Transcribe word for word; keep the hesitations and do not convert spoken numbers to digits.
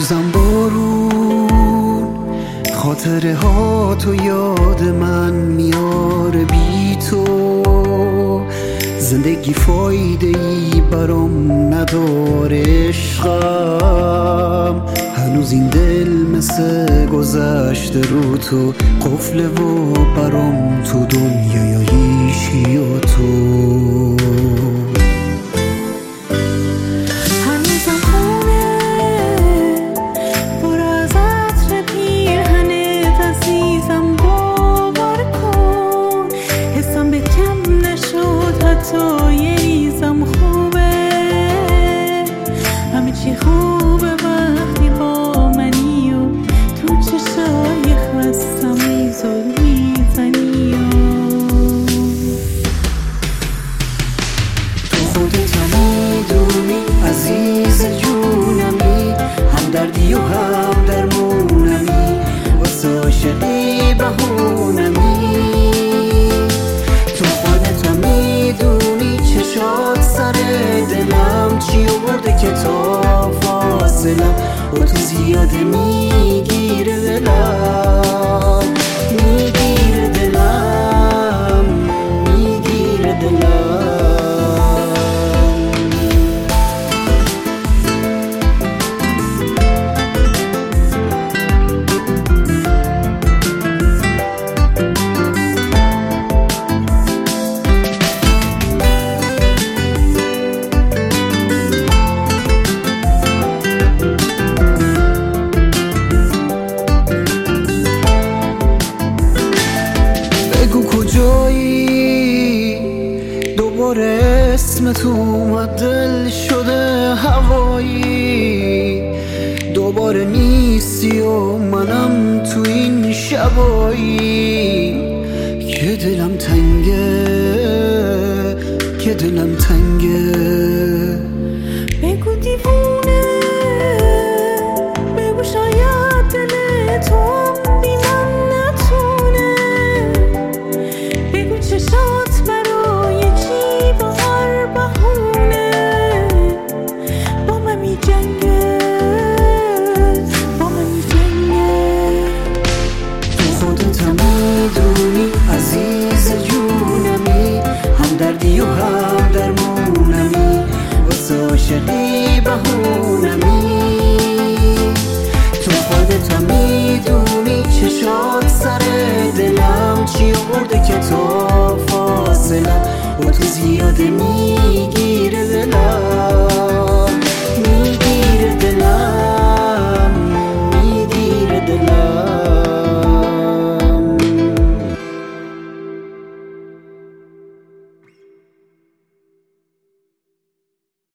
هنوزم بارون خاطره ها تو یاد من میاره، بی تو زندگی فایده ای برام نداره. عشقم هنوز این دل مثل گذشته رو تو قفله و برام تو دنیا یا هیچ یا تو. تو یه ریزم خوبه، همه چی خوبه وقتی با منی و تو چشای خستم ای زل میزنی. تو خودت میدونی عزیز جونمی، هم دردی و هم درمونمی، واسه عاشقی بهونمی. شاد سر دلم چی آورده که تا فاصلم با تو زیاده میگیره دلم، میگیره دلم، میگیره دلم. کجایی دوباره اسم تو اومد، دل شده هوایی، دوباره نیستی و منم تو این شبایی که دلم تنگه، که دلم تنگه. بگو دیوونه، بگو شاید دل تو بی من نتونه، بگو چشات برای چی با هر بهونه با من می جنگه، با من می جنگه. تو خودت میدونی عزیز جونمی، هم دردی و هم درمونمی، واسه عاشقی بهونمی. تو خودت میدونی چشات سر دلم چی آورده که تا فاصلم با تو زیاده میگی